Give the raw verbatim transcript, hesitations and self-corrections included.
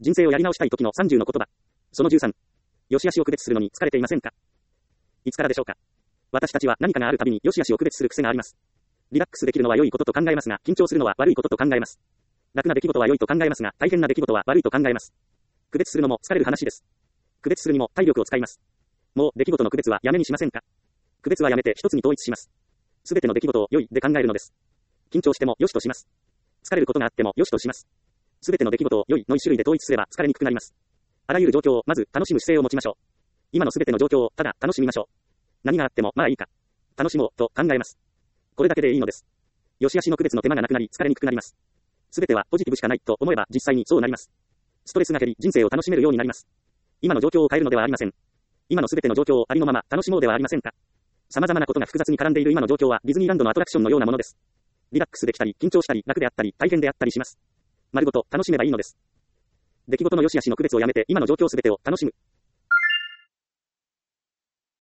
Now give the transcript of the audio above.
人生をやり直したい時のさんじゅうの言葉。そのじゅうさん。良し悪しを区別するのに疲れていませんか？いつからでしょうか？私たちは何かがあるたびに良し悪しを区別する癖があります。リラックスできるのは良いことと考えますが、緊張するのは悪いことと考えます。楽な出来事は良いと考えますが、大変な出来事は悪いと考えます。区別するのも疲れる話です。区別するにも体力を使います。もう出来事の区別はやめにしませんか？区別はやめて一つに統一します。すべての出来事を良いで考えるのです。緊張しても良しとします。疲れることがあっても良しとします。すべての出来事を良いの一種類で統一すれば疲れにくくなります。あらゆる状況をまず楽しむ姿勢を持ちましょう。今のすべての状況をただ楽しみましょう。何があってもまあいいか。楽しもうと考えます。これだけでいいのです。良し悪しの区別の手間がなくなり疲れにくくなります。すべてはポジティブしかないと思えば実際にそうなります。ストレスが減り人生を楽しめるようになります。今の状況を変えるのではありません。今のすべての状況をありのまま楽しもうではありませんか。様々なことが複雑に絡んでいる今の状況はディズニーランドのアトラクションのようなものです。リラックスできたり緊張したり楽であったり大変であったりします。丸ごと楽しめばいいのです。出来事の良し悪しの区別をやめて今の状況すべてを楽しむ。